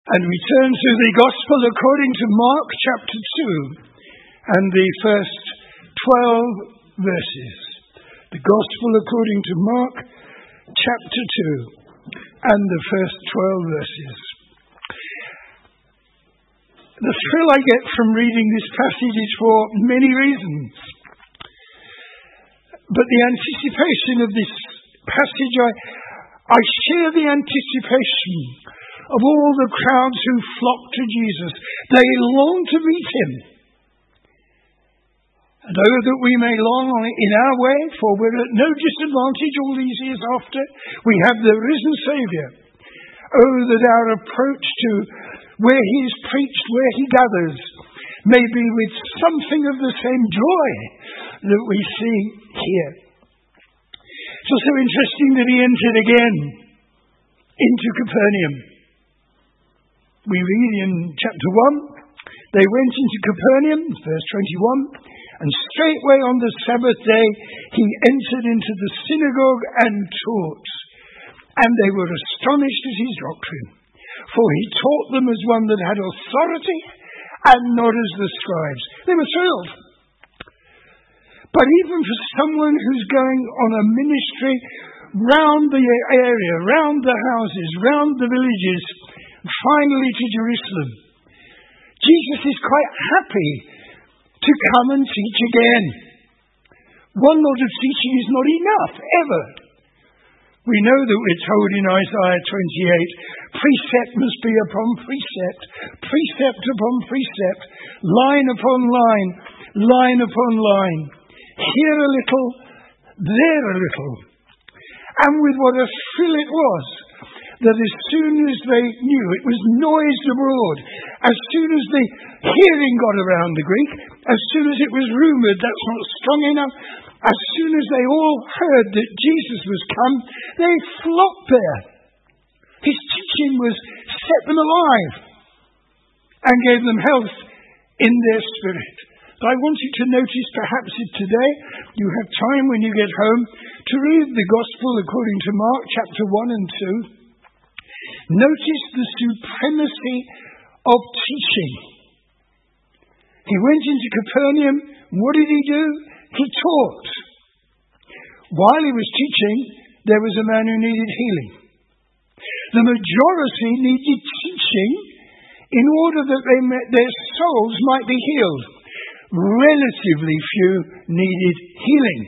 And we turn to the Gospel according to Mark chapter 2 and the first 12 verses. The Gospel according to Mark chapter 2 and the first 12 verses. The thrill I get from reading this passage is for many reasons. But the anticipation of this passage, I share the anticipation of all the crowds who flocked to Jesus. They long to meet him. And oh, that we may long in our way, for we're at no disadvantage all these years after. We have the risen Saviour. Oh, that our approach to where he is preached, where he gathers, may be with something of the same joy that we see here. It's also interesting that he entered again into Capernaum. We read in chapter 1, they went into Capernaum, verse 21, and straightway on the Sabbath day he entered into the synagogue and taught. And they were astonished at his doctrine, for he taught them as one that had authority and not as the scribes. They were thrilled. But even for someone who's going on a ministry round the area, round the houses, round the villages, finally to Jerusalem, Jesus is quite happy to come and teach again. One lot of teaching is not enough, ever. We know that we're told in Isaiah 28, precept must be upon precept, precept upon precept, line upon line, line upon line, here a little, there a little. And with what a thrill it was, that as soon as they knew, it was noised abroad. As soon as the hearing got around the Greek, as soon as it was rumoured, that's not strong enough, as soon as they all heard that Jesus was come, they flocked there. His teaching was set them alive and gave them health in their spirit. But I want you to notice, perhaps if today you have time when you get home, to read the Gospel according to Mark chapter 1 and 2. Notice the supremacy of teaching. He went into Capernaum. What did he do? He taught. While he was teaching, there was a man who needed healing. The majority needed teaching in order that their souls might be healed. Relatively few needed healing.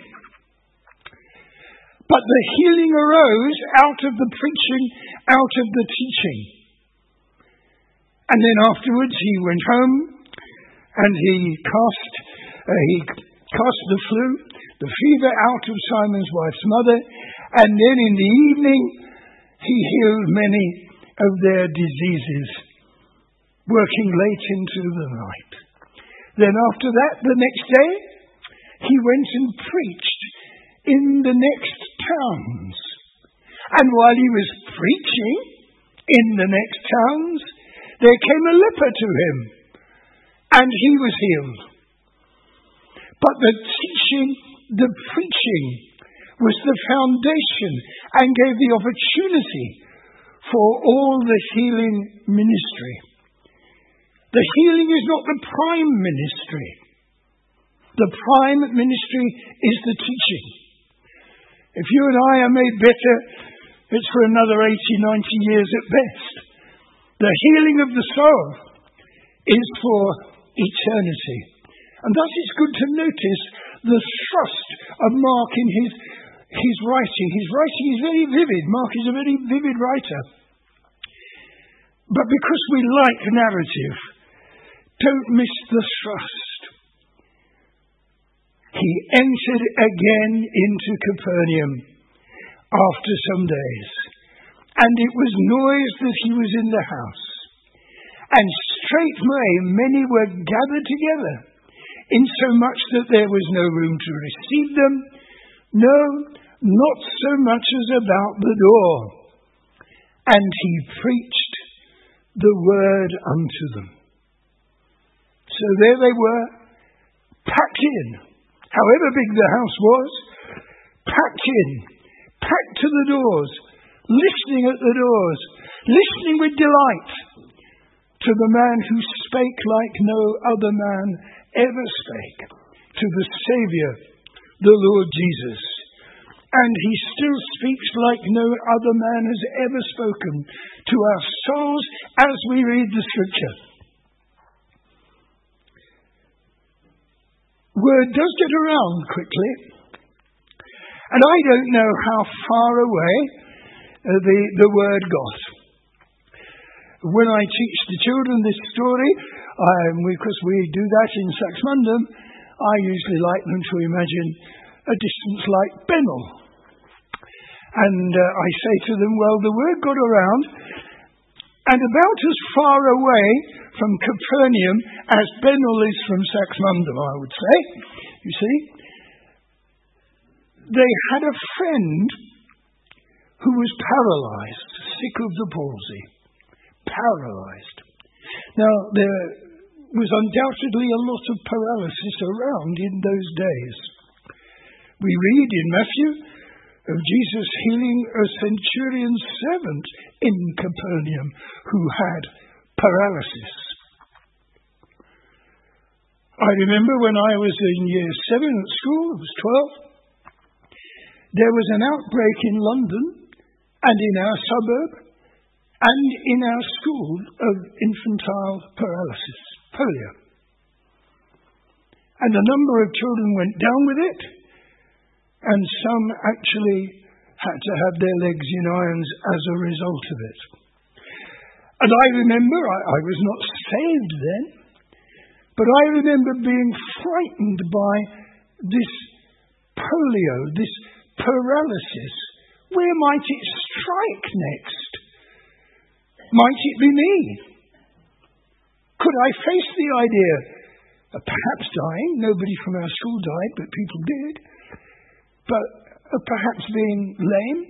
But the healing arose out of the preaching, out of the teaching. And then afterwards he went home and he cast the flu, the fever out of Simon's wife's mother, and then in the evening he healed many of their diseases, working late into the night. Then after that, the next day, he went and preached in the next towns. And while he was preaching in the next towns, there came a leper to him, and he was healed. But the teaching, the preaching, was the foundation and gave the opportunity for all the healing ministry. The healing is not the prime ministry. The prime ministry is the teaching. If you and I are made better, it's for another 80, 90 years at best. The healing of the soul is for eternity. And thus it's good to notice the thrust of Mark in his writing. His writing is very vivid. Mark is a very vivid writer. But because we like narrative, don't miss the thrust. He entered again into Capernaum after some days, and it was noised that he was in the house. And straightway many were gathered together, insomuch that there was no room to receive them, no, not so much as about the door. And he preached the word unto them. So there they were, packed in, however big the house was, packed in, packed to the doors, listening at the doors, listening with delight to the man who spake like no other man ever spake, to the Saviour, the Lord Jesus. And he still speaks like no other man has ever spoken to our souls as we read the Scripture. Word does get around quickly, and I don't know how far away the word got. When I teach the children this story, because we do that in Saxmundham, I usually like them to imagine a distance like Benel. And I say to them, well, the word got around, and about as far away from Capernaum as Benel is from Saxmundham, I would say. You see? They had a friend who was paralyzed, sick of the palsy. Paralyzed. Now, there was undoubtedly a lot of paralysis around in those days. We read in Matthew of Jesus healing a centurion's servant in Capernaum who had paralysis. I remember when I was in year 7 at school, I was 12, there was an outbreak in London and in our suburb and in our school of infantile paralysis, polio. And a number of children went down with it, and some actually had to have their legs in irons as a result of it. And I remember, I was not saved then, but I remember being frightened by this polio, this paralysis. Where might it strike next? Might it be me? Could I face the idea of perhaps dying? Nobody from our school died, but people did. But perhaps being lame?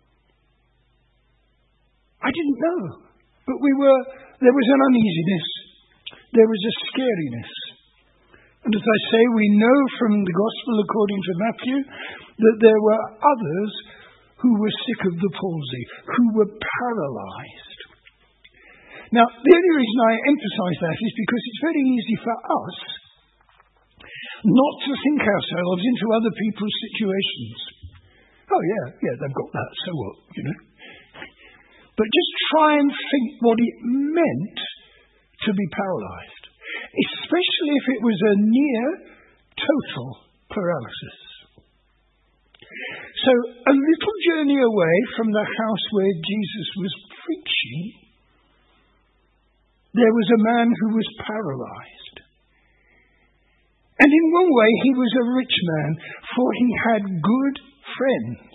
I didn't know. But there was an uneasiness. There was a scariness. And as I say, we know from the Gospel according to Matthew that there were others who were sick of the palsy, who were paralyzed. Now, the only reason I emphasize that is because it's very easy for us not to think ourselves into other people's situations. Oh, yeah, they've got that, so what, But just try and think what it meant to be paralyzed, especially if it was a near total paralysis. So, a little journey away from the house where Jesus was preaching, there was a man who was paralyzed. And in one way, he was a rich man, for he had good friends.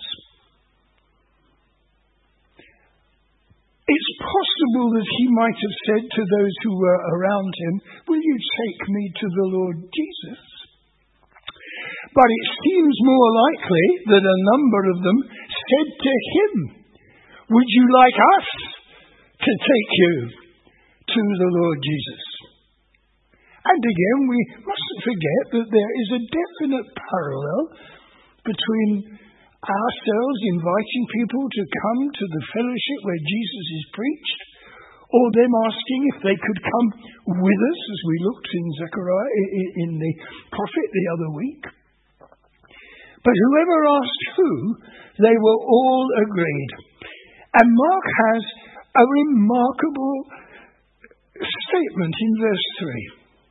It's possible that he might have said to those who were around him, "Will you take me to the Lord Jesus?" But it seems more likely that a number of them said to him, "Would you like us to take you to the Lord Jesus?" And again, we mustn't forget that there is a definite parallel between ourselves inviting people to come to the fellowship where Jesus is preached, or them asking if they could come with us, as we looked in Zechariah, in the prophet the other week. But whoever asked who, they were all agreed. And Mark has a remarkable statement in verse 3.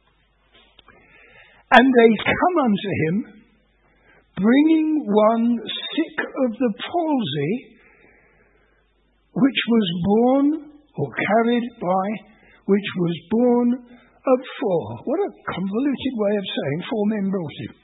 And they come unto him, bringing one sick of the palsy, which was born, or carried by, which was born of 4. What a convoluted way of saying 4 men brought him.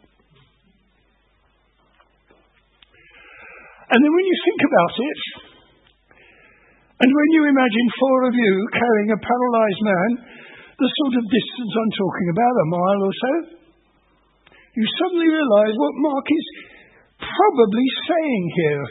And then when you think about it, and when you imagine 4 of you carrying a paralyzed man, the sort of distance I'm talking about, a mile or so, you suddenly realize what Mark is probably saying here.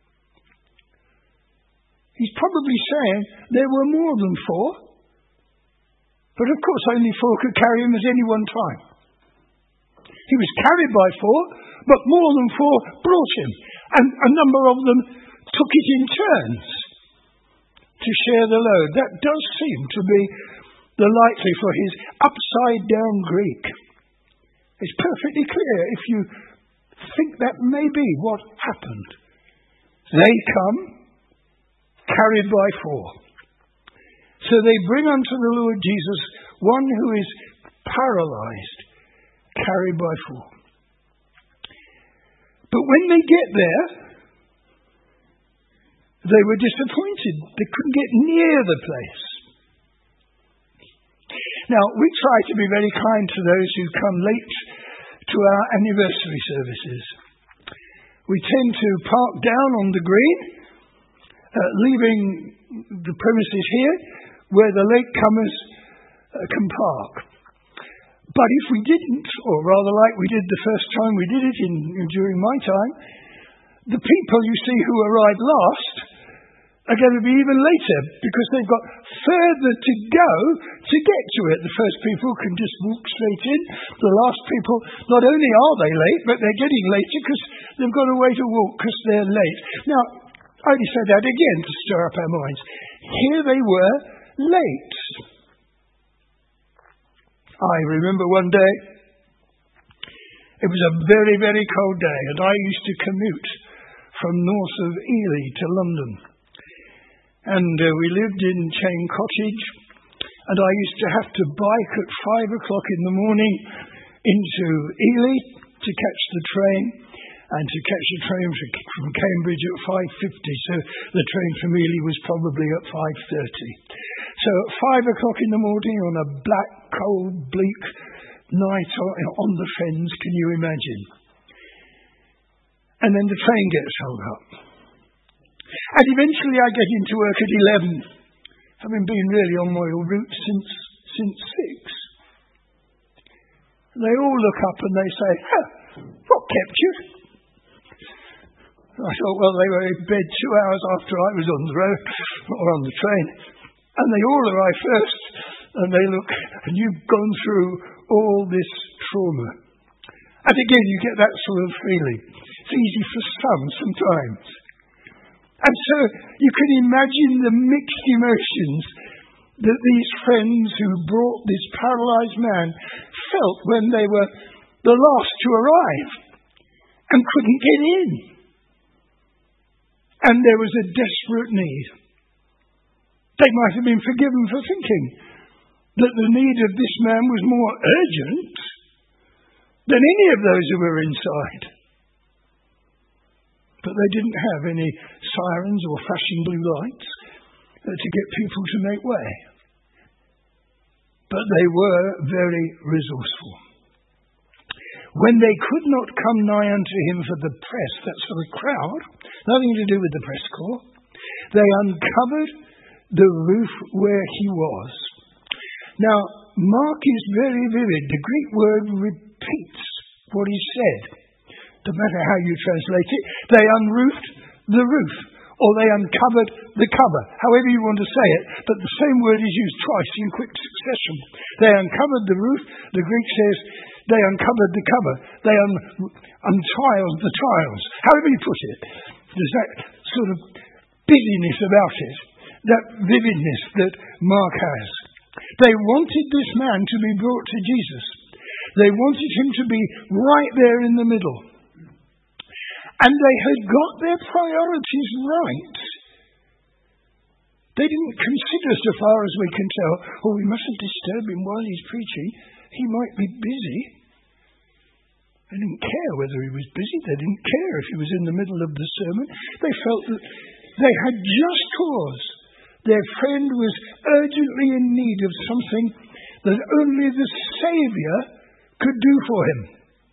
He's probably saying there were more than 4, but of course only 4 could carry him at any one time. He was carried by 4, but more than 4 brought him, and a number of them took it in turns to share the load. That does seem to be the likely for his upside-down Greek. It's perfectly clear if you think that may be what happened. They come, carried by four. So they bring unto the Lord Jesus one who is paralyzed, carried by four. But when they get there, they were disappointed. They couldn't get near the place. Now, we try to be very kind to those who come late to our anniversary services. We tend to park down on the green, leaving the premises here where the latecomers can park. But if we didn't, or rather like we did the first time we did it during my time, the people you see who arrive last are going to be even later because they've got further to go to get to it. The first people can just walk straight in. The last people, not only are they late, but they're getting later because they've got a way to walk because they're late. Now, I only said that again to stir up our minds. Here they were, late. I remember one day, it was a very, very cold day, and I used to commute from north of Ely to London. And we lived in Chain Cottage, and I used to have to bike at 5 o'clock in the morning into Ely to catch the train, and to catch the train from Cambridge at 5:50, so the train from Ely was probably at 5:30. So at 5 o'clock in the morning on a black, cold, bleak night on the Fens, can you imagine? And then the train gets held up. And eventually I get into work at 11, having been really on my route since 6. They all look up and they say, what kept you? I thought, well, they were in bed 2 hours after I was on the road, or on the train. And they all arrive first, and they look, and you've gone through all this trauma. And again, you get that sort of feeling. It's easy for some sometimes. And so you can imagine the mixed emotions that these friends who brought this paralyzed man felt when they were the last to arrive and couldn't get in. And there was a desperate need. They might have been forgiven for thinking that the need of this man was more urgent than any of those who were inside. But they didn't have any sirens or flashing blue lights to get people to make way. But they were very resourceful. When they could not come nigh unto him for the press, that's for the crowd, nothing to do with the press corps, they uncovered the roof where he was. Now, Mark is very vivid. The Greek word repeats what he said. No matter how you translate it, they unroofed the roof, or they uncovered the cover, however you want to say it, but the same word is used twice in quick succession. They uncovered the roof, the Greek says, they uncovered the cover, they untiled the tiles, however you put it. There's that sort of busyness about it, that vividness that Mark has. They wanted this man to be brought to Jesus. They wanted him to be right there in the middle. And they had got their priorities right. They didn't consider, so far as we can tell, we mustn't disturb him while he's preaching. He might be busy. They didn't care whether he was busy. They didn't care if he was in the middle of the sermon. They felt that they had just cause. Their friend was urgently in need of something that only the Saviour could do for him.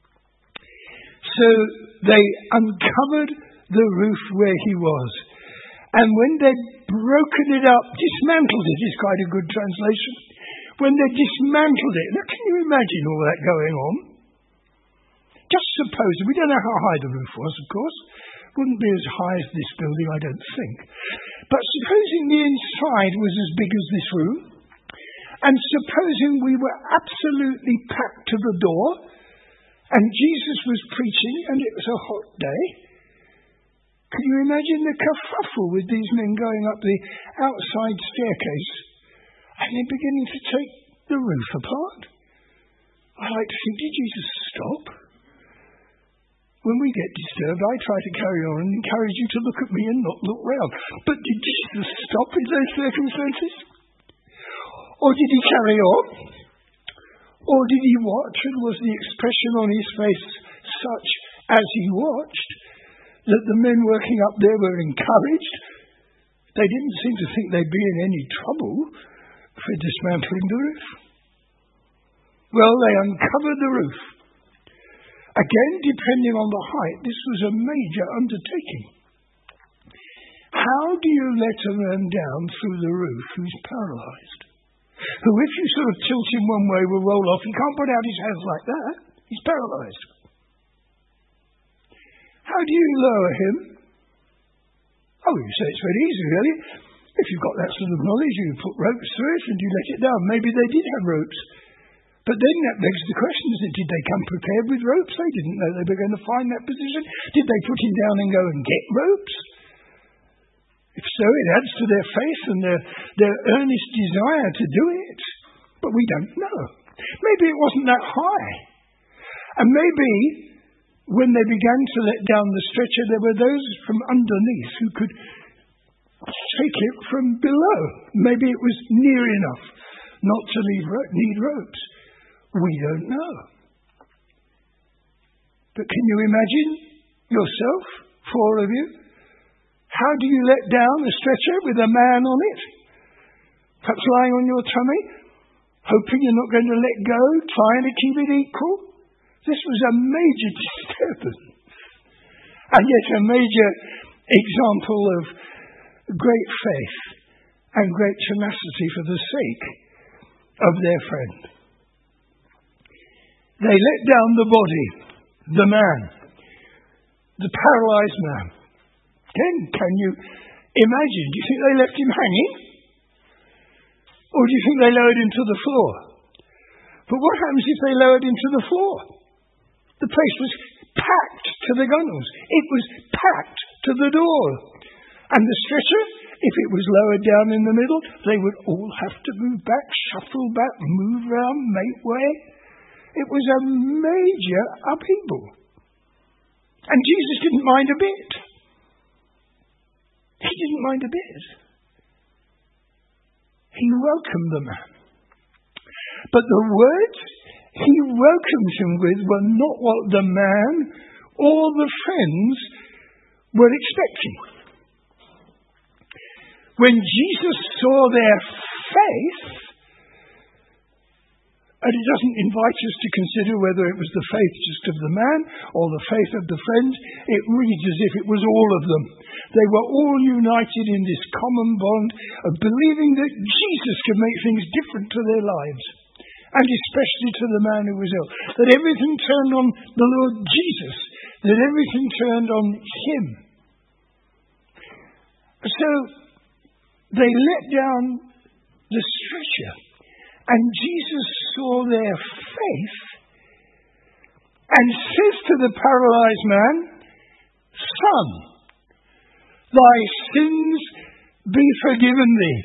So they uncovered the roof where he was. And when they'd broken it up, dismantled it is quite a good translation. When they dismantled it, now can you imagine all that going on? Just suppose, we don't know how high the roof was, of course. Wouldn't be as high as this building, I don't think. But supposing the inside was as big as this room, and supposing we were absolutely packed to the door, and Jesus was preaching, and it was a hot day, can you imagine the kerfuffle with these men going up the outside staircase? And they're beginning to take the roof apart. I like to think, did Jesus stop? When we get disturbed, I try to carry on and encourage you to look at me and not look round. But did Jesus stop in those circumstances? Or did he carry on? Or did he watch, and was the expression on his face such as he watched that the men working up there were encouraged? They didn't seem to think they'd be in any trouble for dismantling the roof. Well, they uncovered the roof. Again, depending on the height, this was a major undertaking. How do you let a man down through the roof who's paralysed? Who, if you sort of tilt him one way, will roll off. He can't put out his hands like that. He's paralysed. How do you lower him? Oh, you say it's very easy, really. If you've got that sort of knowledge, you put ropes through it and you let it down. Maybe they did have ropes. But then that begs the question, did they come prepared with ropes? They didn't know they were going to find that position. Did they put him down and go and get ropes? If so, it adds to their faith and their earnest desire to do it. But we don't know. Maybe it wasn't that high. And maybe when they began to let down the stretcher, there were those from underneath who could take it from below. Maybe it was near enough not to need ropes. We don't know. But can you imagine yourself, four of you? How do you let down a stretcher with a man on it? Perhaps lying on your tummy, hoping you're not going to let go, trying to keep it equal? This was a major disturbance. And yet a major example of great faith and great tenacity for the sake of their friend. They let down the body, the man, the paralysed man. Then can you imagine? Do you think they left him hanging? Or do you think they lowered him to the floor? But what happens if they lowered him to the floor? The place was packed to the gunnels. It was packed to the door. And the stretcher, if it was lowered down in the middle, they would all have to move back, shuffle back, move round, make way. It was a major upheaval. And Jesus didn't mind a bit. He didn't mind a bit. He welcomed the man. But the words he welcomed him with were not what the man or the friends were expecting. When Jesus saw their faith, and it doesn't invite us to consider whether it was the faith just of the man or the faith of the friends. It reads as if it was all of them. They were all united in this common bond of believing that Jesus could make things different to their lives, and especially to the man who was ill. That everything turned on the Lord Jesus, that everything turned on him. So they let down the stretcher. And Jesus saw their faith and says to the paralyzed man, "Son, thy sins be forgiven thee."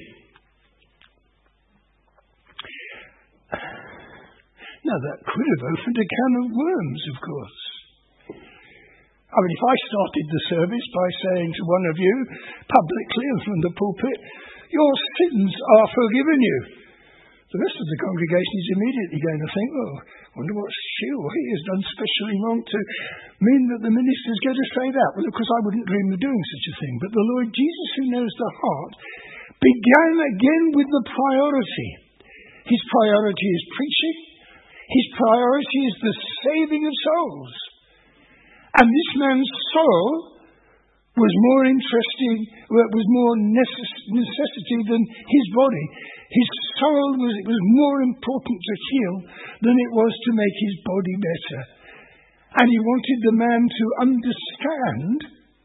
Now that could have opened a can of worms, of course. I mean, if I started the service by saying to one of you, publicly and from the pulpit, "Your sins are forgiven you," the rest of the congregation is immediately going to think, "Oh, I wonder what she or he has done specially wrong to mean that the minister's going to say that." Well, of course, I wouldn't dream of doing such a thing. But the Lord Jesus, who knows the heart, began again with the priority. His priority is preaching. His priority is the saving of souls. And this man's soul was more interesting, was more necessity than his body. His soul was more important to heal than it was to make his body better. And he wanted the man to understand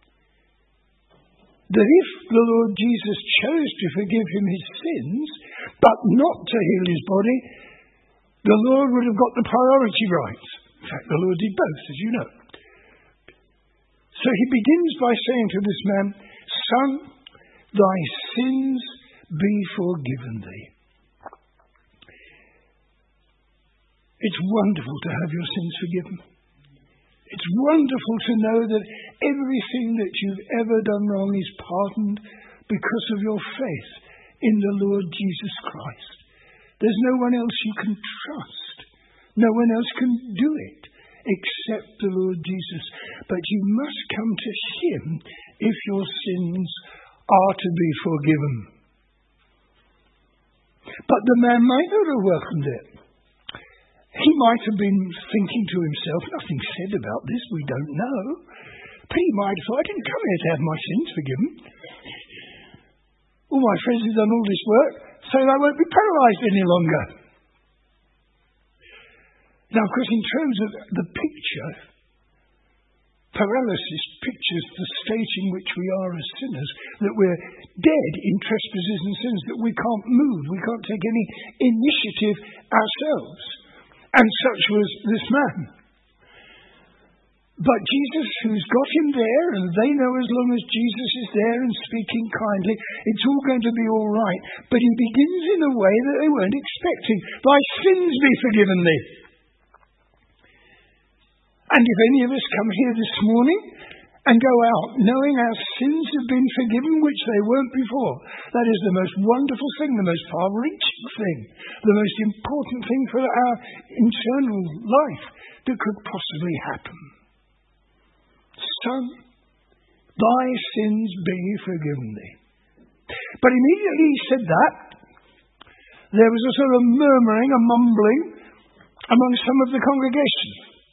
that if the Lord Jesus chose to forgive him his sins, but not to heal his body, the Lord would have got the priority right. In fact, the Lord did both, as you know. So he begins by saying to this man, "Son, thy sins be forgiven thee." It's wonderful to have your sins forgiven. It's wonderful to know that everything that you've ever done wrong is pardoned because of your faith in the Lord Jesus Christ. There's no one else you can trust. No one else can do it except the Lord Jesus. But you must come to him if your sins are to be forgiven. But the man might not have welcomed it. He might have been thinking to himself, nothing said about this, we don't know. But he might have thought, I didn't come here to have my sins forgiven. All my friends have done all this work, so I won't be paralysed any longer. Now, of course, in terms of the picture, paralysis pictures the state in which we are as sinners, that we're dead in trespasses and sins, that we can't move, we can't take any initiative ourselves. And such was this man. But Jesus, who's got him there, and they know as long as Jesus is there and speaking kindly, it's all going to be all right. But he begins in a way that they weren't expecting. Thy sins be forgiven thee. And if any of us come here this morning and go out knowing our sins have been forgiven, which they weren't before, that is the most wonderful thing, the most far-reaching thing, the most important thing for our internal life that could possibly happen. Son, thy sins be forgiven thee. But immediately he said that, there was a sort of murmuring, a mumbling among some of the congregation.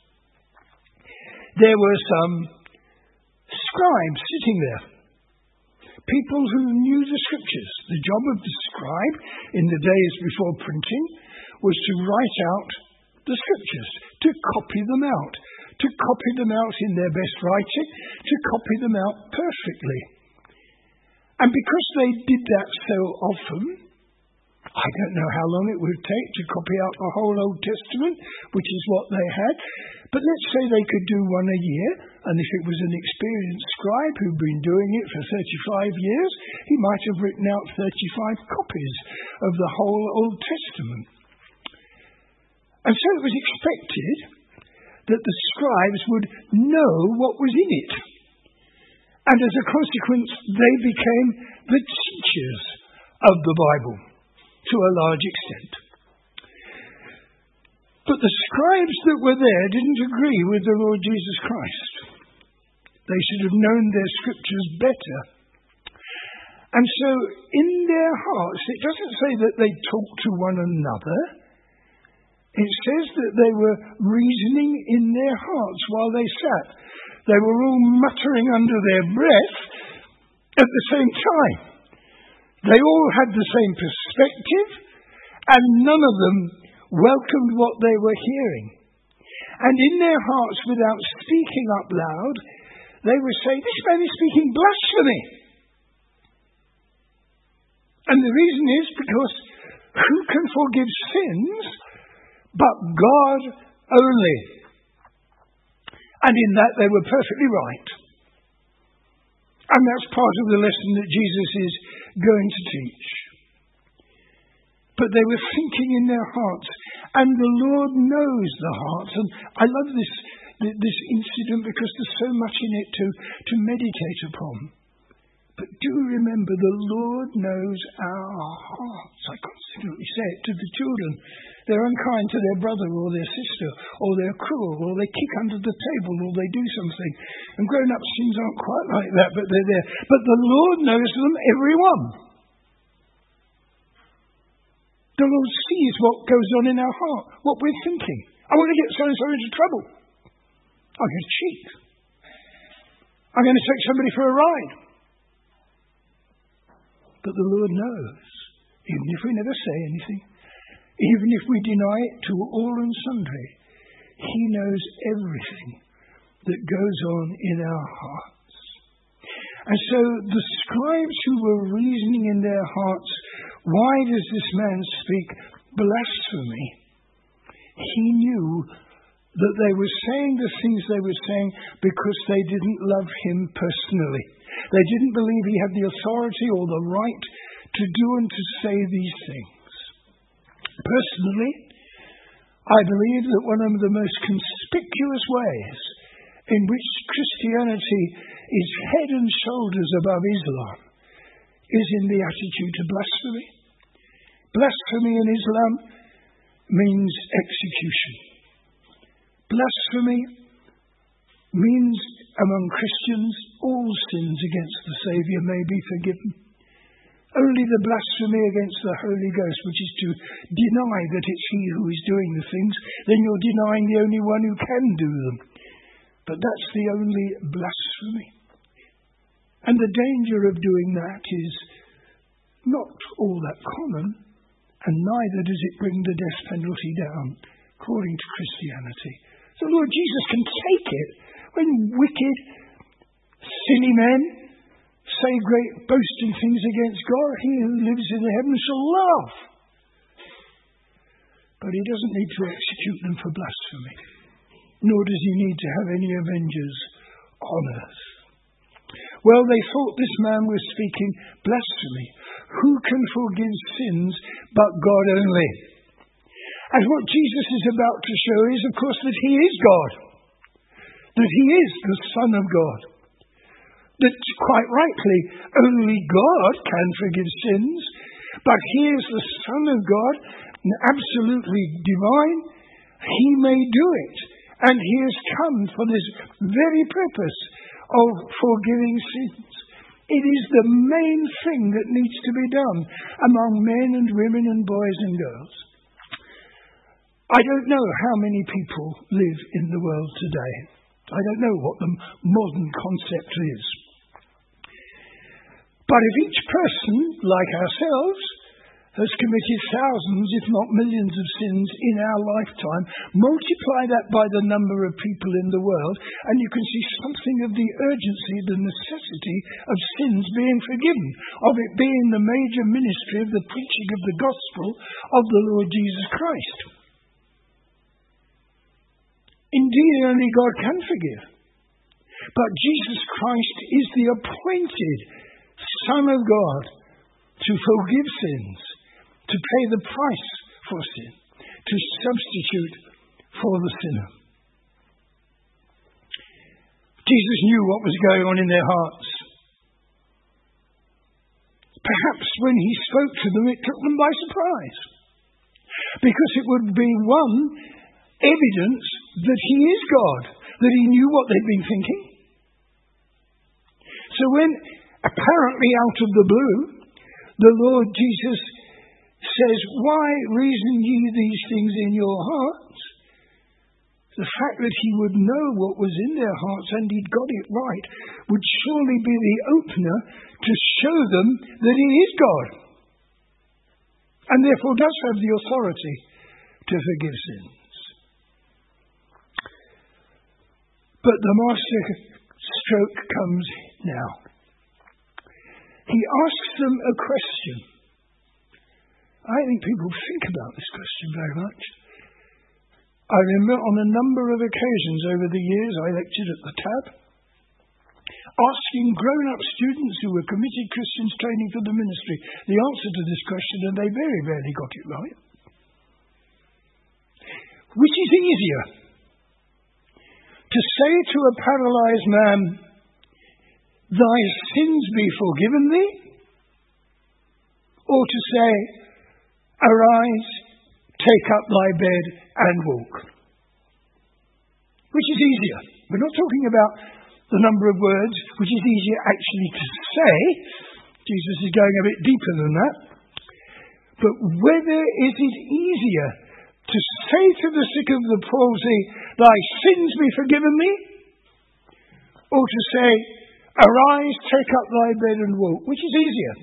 There were some scribes sitting there, people who knew the scriptures. The job of the scribe in the days before printing was to write out the scriptures, to copy them out in their best writing, to copy them out perfectly. And because they did that so often, I don't know how long it would take to copy out the whole Old Testament, which is what they had, but let's say they could do one a year, and if it was an experienced scribe who'd been doing it for 35 years, he might have written out 35 copies of the whole Old Testament. And so it was expected that the scribes would know what was in it. And as a consequence, they became the teachers of the Bible to a large extent. But the scribes that were there didn't agree with the Lord Jesus Christ. They should have known their scriptures better. And so in their hearts, it doesn't say that they talked to one another. It says that they were reasoning in their hearts while they sat. They were all muttering under their breath at the same time. They all had the same perspective, and none of them welcomed what they were hearing. And in their hearts, without speaking up loud, they were saying, this man is speaking blasphemy. And the reason is because who can forgive sins but God only? And in that they were perfectly right. And that's part of the lesson that Jesus is going to teach. But they were thinking in their hearts, and the Lord knows the hearts. And I love this incident because there's so much in it to meditate upon. But do remember, the Lord knows our hearts. I constantly say it to the children. They're unkind to their brother or their sister, or they're cruel, or they kick under the table, or they do something. And grown-up sins aren't quite like that, but they're there. But the Lord knows them, every one. The Lord sees what goes on in our heart, what we're thinking. I want to get so-and-so into trouble. I'm going to cheat. I'm going to take somebody for a ride. But the Lord knows, even if we never say anything, even if we deny it to all and sundry, He knows everything that goes on in our hearts. And so the scribes who were reasoning in their hearts, why does this man speak blasphemy? He knew that they were saying the things they were saying because they didn't love Him personally. They didn't believe He had the authority or the right to do and to say these things. Personally, I believe that one of the most conspicuous ways in which Christianity is head and shoulders above Islam is in the attitude to blasphemy. Blasphemy in Islam means execution. Blasphemy means among Christians all sins against the Saviour may be forgiven. Only the blasphemy against the Holy Ghost, which is to deny that it's He who is doing the things, then you're denying the only one who can do them. But that's the only blasphemy. And the danger of doing that is not all that common, and neither does it bring the death penalty down, according to Christianity. The Lord Jesus can take it when wicked, silly men say great boasting things against God. He who lives in the heavens shall laugh. But He doesn't need to execute them for blasphemy, nor does He need to have any avengers on earth. Well, they thought this man was speaking blasphemy. Who can forgive sins but God only? And what Jesus is about to show is, of course, that He is God. That He is the Son of God. That, quite rightly, only God can forgive sins. But He is the Son of God, and absolutely divine. He may do it. And He has come for this very purpose of forgiving sins. It is the main thing that needs to be done among men and women and boys and girls. I don't know how many people live in the world today. I don't know what the modern concept is. But if each person, like ourselves, has committed thousands, if not millions of sins in our lifetime, multiply that by the number of people in the world, and you can see something of the urgency, the necessity of sins being forgiven, of it being the major ministry of the preaching of the gospel of the Lord Jesus Christ. Indeed, only God can forgive. But Jesus Christ is the appointed Son of God to forgive sins, to pay the price for sin, to substitute for the sinner. Jesus knew what was going on in their hearts. Perhaps when He spoke to them, it took them by surprise, because it would be one evidence that He is God, that He knew what they'd been thinking. So when, apparently out of the blue, the Lord Jesus says, "Why reason ye these things in your hearts?" The fact that He would know what was in their hearts, and He'd got it right, would surely be the opener to show them that He is God, and therefore does have the authority to forgive sins. But the master stroke comes now. He asks them a question. I think people think about this question very much. I remember on a number of occasions over the years I lectured at the TAB, asking grown-up students who were committed Christians training for the ministry the answer to this question, and they very rarely got it right. Which is easier? To say to a paralyzed man, "Thy sins be forgiven thee," or to say, "Arise, take up thy bed and walk"? Which is easier? We're not talking about the number of words, which is easier actually to say. Jesus is going a bit deeper than that. But whether is it easier to say to the sick of the palsy, "Thy sins be forgiven thee," or to say, "Arise, take up thy bed and walk"? Which is easier?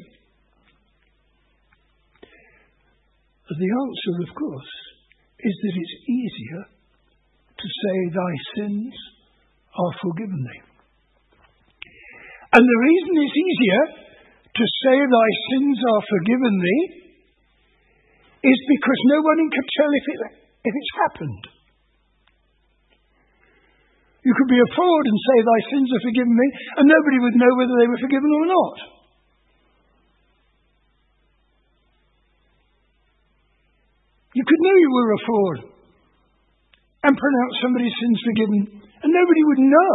The answer, of course, is that it's easier to say, "Thy sins are forgiven thee." And the reason it's easier to say, "Thy sins are forgiven thee," is because nobody can tell if it's happened. You could be a fraud and say, "Thy sins are forgiven me," and nobody would know whether they were forgiven or not. You could know you were a fraud and pronounce somebody's sins forgiven, and nobody would know.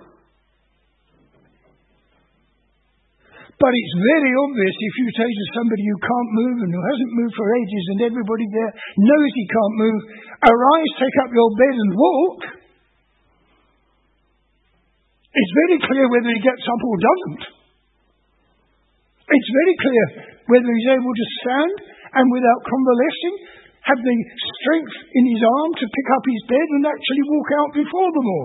But it's very obvious if you say to somebody who can't move and who hasn't moved for ages and everybody there knows he can't move, arise, take up your bed and walk. It's very clear whether he gets up or doesn't. It's very clear whether he's able to stand and without convalescing have the strength in his arm to pick up his bed and actually walk out before them all.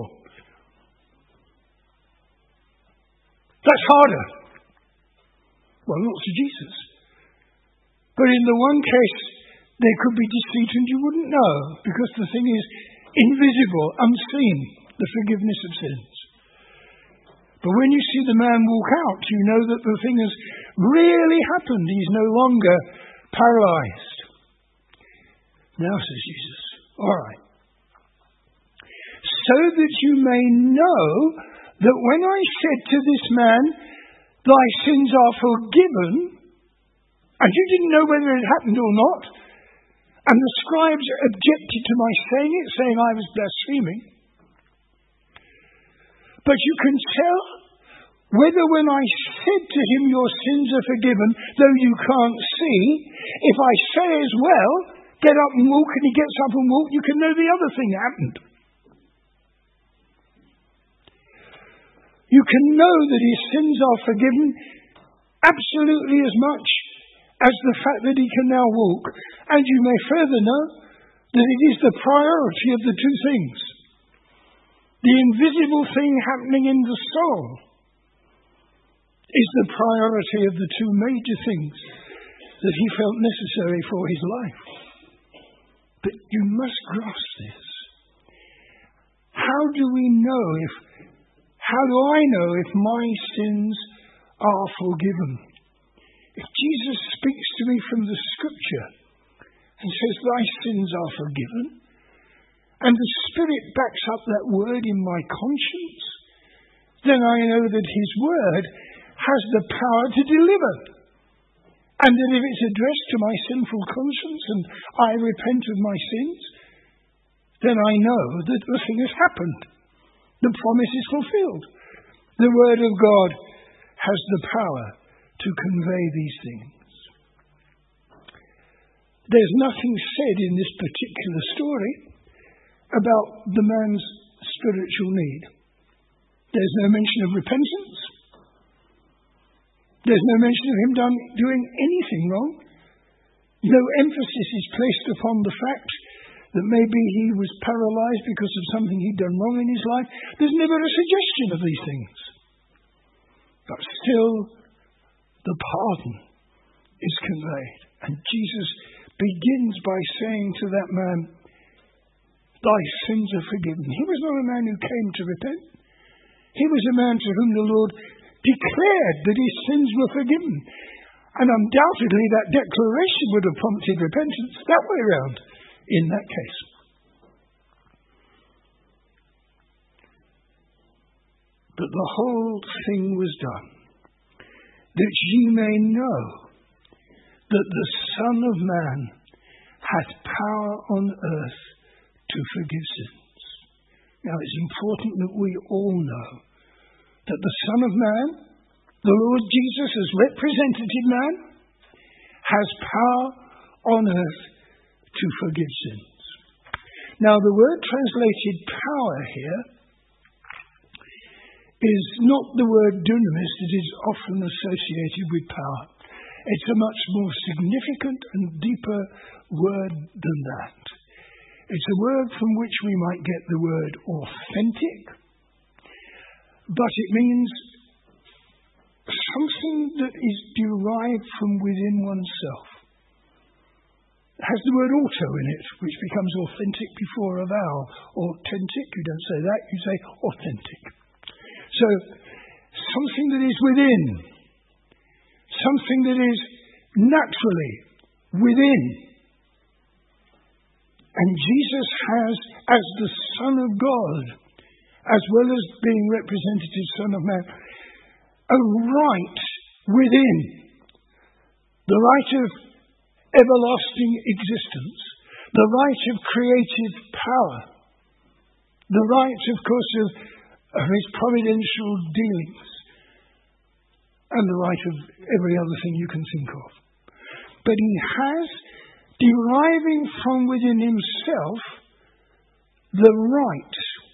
That's harder. Well, not to Jesus. But in the one case, there could be deceit and you wouldn't know, because the thing is invisible, unseen, the forgiveness of sins. But when you see the man walk out, you know that the thing has really happened. He's no longer paralyzed. Now, says Jesus, all right. So that you may know that when I said to this man, thy sins are forgiven, and you didn't know whether it happened or not, and the scribes objected to my saying it, saying I was blaspheming. But you can tell whether when I said to him, your sins are forgiven, though you can't see, if I say as well, get up and walk, and he gets up and walks, you can know the other thing happened. You can know that his sins are forgiven absolutely as much as the fact that he can now walk. And you may further know that it is the priority of the two things. The invisible thing happening in the soul is the priority of the two major things that he felt necessary for his life. But you must grasp this. How do I know if my sins are forgiven? If Jesus speaks to me from the scripture and says, thy sins are forgiven, and the Spirit backs up that word in my conscience, then I know that his word has the power to deliver. And that if it's addressed to my sinful conscience and I repent of my sins, then I know that the thing has happened. The promise is fulfilled. The word of God has the power to convey these things. There's nothing said in this particular story about the man's spiritual need. There's no mention of repentance. There's no mention of him doing anything wrong. No emphasis is placed upon the fact that maybe he was paralyzed because of something he'd done wrong in his life. There's never a suggestion of these things. But still, the pardon is conveyed. And Jesus begins by saying to that man, thy sins are forgiven. He was not a man who came to repent. He was a man to whom the Lord declared that his sins were forgiven. And undoubtedly that declaration would have prompted repentance that way around in that case. But the whole thing was done that ye may know that the Son of Man hath power on earth to forgive sins. Now it's important that we all know that the Son of Man, the Lord Jesus as representative man, has power on earth to forgive sins. Now the word translated power here is not the word dunamis that is often associated with power. It's a much more significant and deeper word than that. It's a word from which we might get the word authentic, but it means something that is derived from within oneself. It has the word auto in it, which becomes authentic before a vowel. Authentic, you don't say that, you say authentic. So, something that is within, something that is naturally within. And Jesus has, as the Son of God, as well as being representative Son of Man, a right within, the right of everlasting existence, the right of creative power, The right, of course, of his providential dealings, and the right of every other thing you can think of. But he has, deriving from within himself, the right.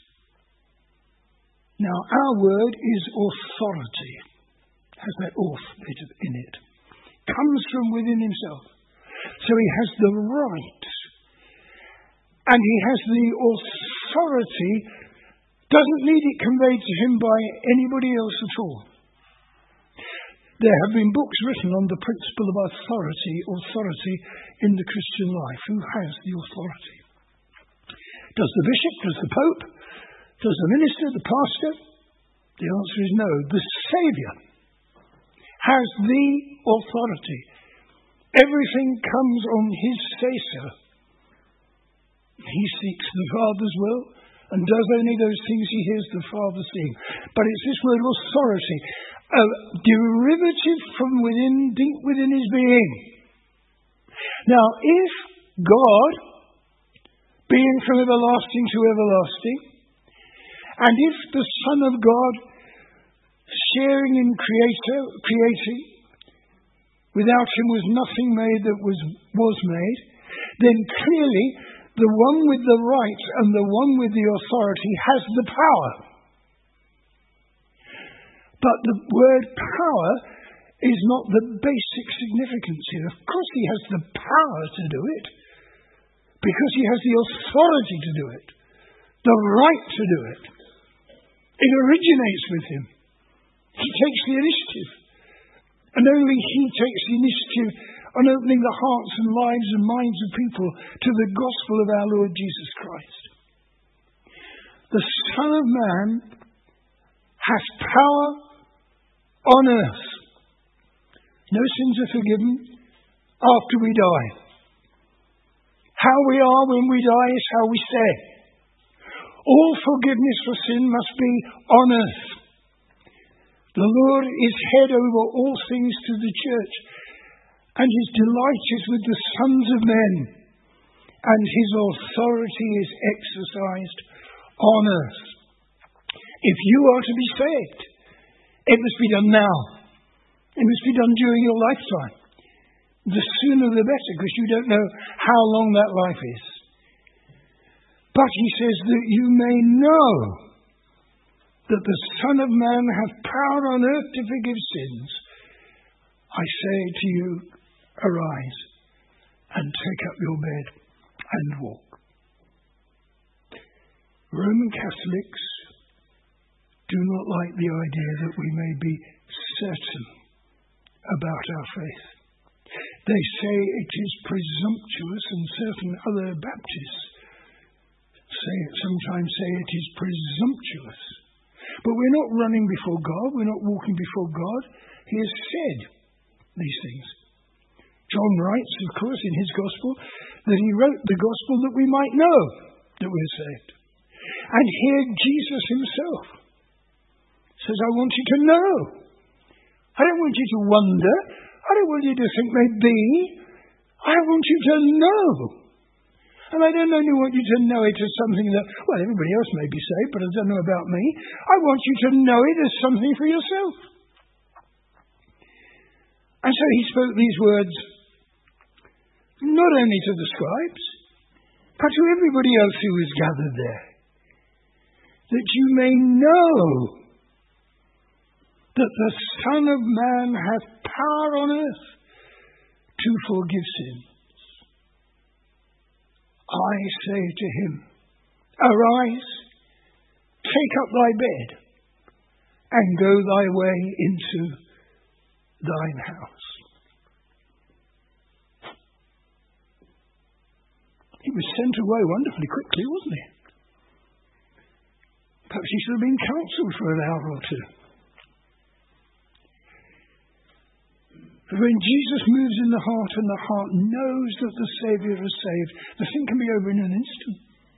Now, our word is authority. Has that auth bit in it. Comes from within himself. So he has the right. And he has the authority. Doesn't need it conveyed to him by anybody else at all. There have been books written on the principle of authority in the Christian life. Who has the authority? Does the bishop? Does the pope? Does the minister? The pastor? The answer is no. The Saviour has the authority. Everything comes on his say-so. He seeks the Father's will and does only those things he hears the Father saying. But it's this word authority, a derivative from within, deep within his being. Now, if God, being from everlasting to everlasting, and if the Son of God, sharing in creating, without him was nothing made that was made, then clearly the one with the right and the one with the authority has the power. But the word power is not the basic significance here. Of course he has the power to do it, because he has the authority to do it, the right to do it. It originates with him. He takes the initiative. And only he takes the initiative on opening the hearts and lives and minds of people to the gospel of our Lord Jesus Christ. The Son of Man has power on earth. No sins are forgiven after we die. How we are when we die is how we stay. All forgiveness for sin must be on earth. The Lord is head over all things to the church, and his delight is with the sons of men, and his authority is exercised on earth. If you are to be saved, it must be done now. It must be done during your lifetime. The sooner the better, because you don't know how long that life is. But he says that you may know that the Son of Man hath power on earth to forgive sins. I say to you, arise and take up your bed and walk. Roman Catholics do not like the idea that we may be certain about our faith. They say it is presumptuous, and certain other Baptists sometimes say it is presumptuous. But we're not running before God. We're not walking before God. He has said these things. John writes, of course, in his gospel, that he wrote the gospel that we might know that we're saved. And here Jesus himself says, I want you to know. I don't want you to wonder. I don't want you to think maybe. I want you to know. And I don't only want you to know it as something that, well, everybody else may be saved, but I don't know about me. I want you to know it as something for yourself. And so he spoke these words not only to the scribes, but to everybody else who was gathered there, that you may know that the Son of Man hath power on earth to forgive sins. I say to him, arise, take up thy bed, and go thy way into thine house. He was sent away wonderfully quickly, wasn't he? Perhaps he should have been counselled for an hour or two. But when Jesus moves in the heart and the heart knows that the Saviour is saved, the thing can be over in an instant.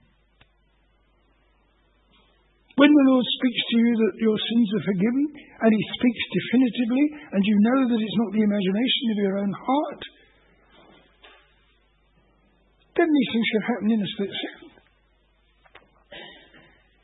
When the Lord speaks to you that your sins are forgiven, and he speaks definitively, and you know that it's not the imagination of your own heart, then these things should happen in a split second.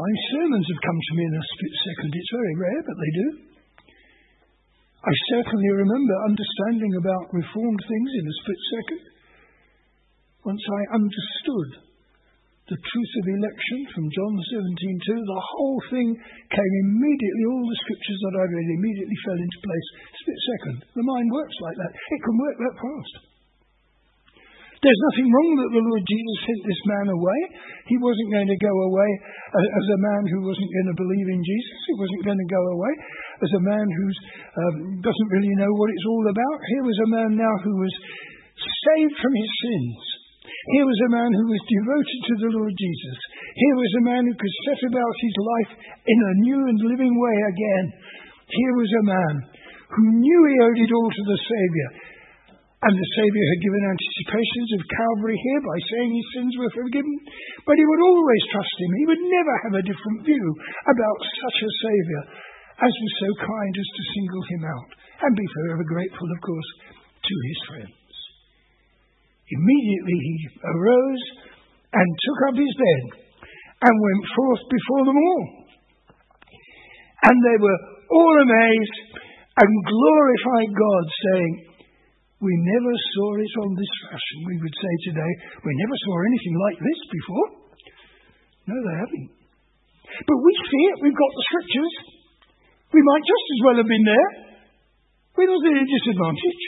Sometimes sermons have come to me in a split second. It's very rare, but they do. I certainly remember understanding about Reformed things in a split second. Once I understood the truth of election from John 17:2, the whole thing came immediately, all the scriptures that I read immediately fell into place. Split second. The mind works like that. It can work that fast. There's nothing wrong that the Lord Jesus sent this man away. He wasn't going to go away as a man who wasn't going to believe in Jesus. He wasn't going to go away as a man who doesn't really know what it's all about. Here was a man now who was saved from his sins. Here was a man who was devoted to the Lord Jesus. Here was a man who could set about his life in a new and living way again. Here was a man who knew he owed it all to the Saviour. And the Saviour had given anticipations of Calvary here by saying his sins were forgiven. But he would always trust him. He would never have a different view about such a Saviour as was so kind as to single him out. And be forever grateful, of course, to his friends. Immediately he arose and took up his bed and went forth before them all. And they were all amazed and glorified God, saying, "We never saw it on this fashion." We would say today, we never saw anything like this before. No, they haven't. But we see it. We've got the scriptures. We might just as well have been there. We're not at a disadvantage.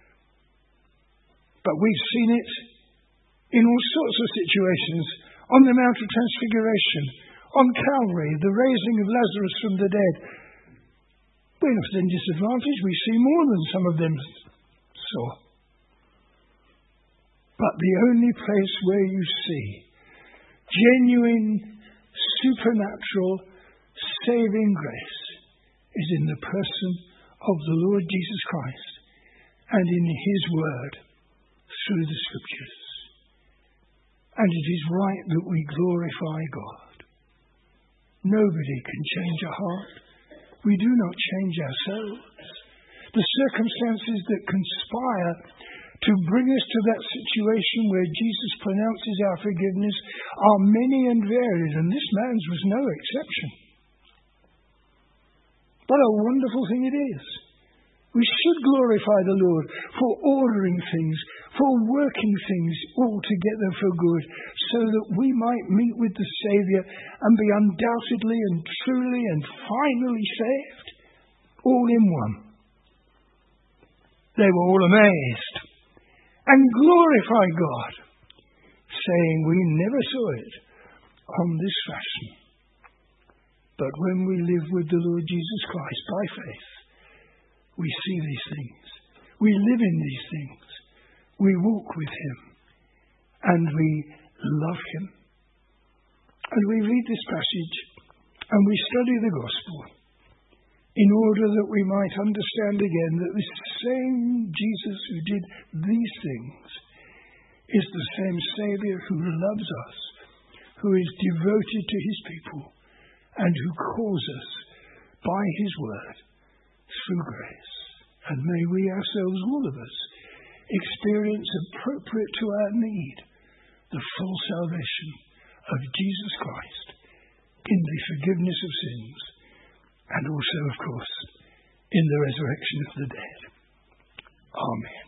But we've seen it in all sorts of situations. On the Mount of Transfiguration, on Calvary, the raising of Lazarus from the dead. We're not at a disadvantage. We see more than some of them saw. But the only place where you see genuine, supernatural, saving grace is in the person of the Lord Jesus Christ and in his word through the scriptures. And it is right that we glorify God. Nobody can change a heart. We do not change ourselves. The circumstances that conspire to bring us to that situation where Jesus pronounces our forgiveness are many and varied, and this man's was no exception. What a wonderful thing it is. We should glorify the Lord for ordering things, for working things all together for good, so that we might meet with the Saviour and be undoubtedly and truly and finally saved, all in one. They were all amazed and glorified God, saying, "We never saw it on this fashion." But when we live with the Lord Jesus Christ by faith, we see these things. We live in these things. We walk with him. And we love him. And we read this passage and we study the gospel in order that we might understand again that this same Jesus who did these things is the same Saviour who loves us, who is devoted to his people, and who calls us by his word through grace. And may we ourselves, all of us, experience appropriate to our need the full salvation of Jesus Christ in the forgiveness of sins and also, of course, in the resurrection of the dead. Amen.